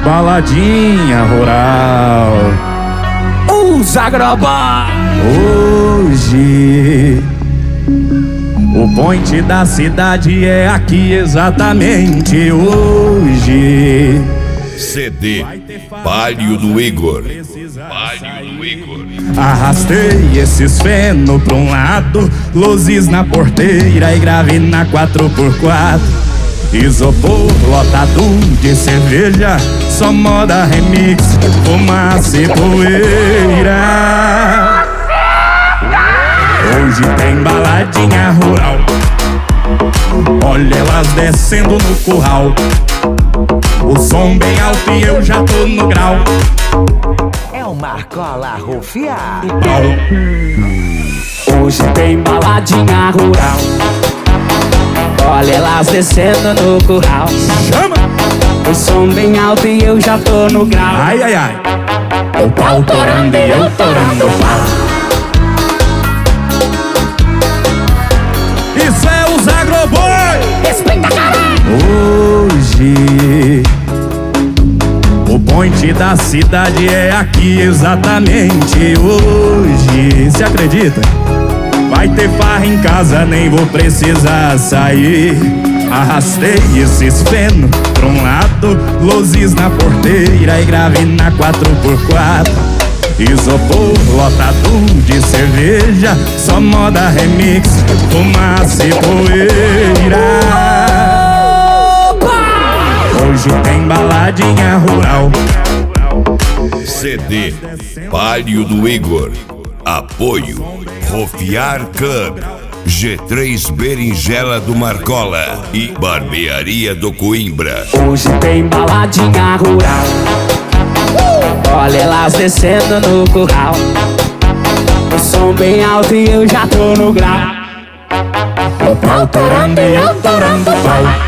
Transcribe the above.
baladinha rural. Os Agroboy. Hoje o point da cidade é aqui exatamente hoje. CD Palio do Igor. Palio do Igor. Arrastei esses feno pra um lado, luzes na porteira e grave na 4x4. Isopor lotado de cerveja, só moda remix, fumaça e poeira. Hoje tem baladinha rural, olha elas descendo no curral. O som bem alto e eu já tô no grau. É o Marcola Rufiar. Hoje tem baladinha rural, olha elas descendo no curral. Chama! O som bem alto e eu já tô no grau. Ai, ai, ai. O pau torando e eu torando o pau. Isso é os Agroboy. Respeita, caralho. Hoje o point da cidade é aqui exatamente hoje. Se acredita? Vai ter farra em casa, nem vou precisar sair. Arrastei esses feno pra um lado, luzes na porteira e grave na 4x4. Isopor lotado de cerveja, só moda remix, fumaça e poeira. Hoje tem baladinha rural. CD Palio do Igor. Apoio Rufiar Club, G3 Berinjela do Marcola e Barbearia do Coimbra. Hoje tem baladinha rural, olha elas descendo no curral. O som bem alto e eu já tô no grau. O pau torando e eu torando o pau.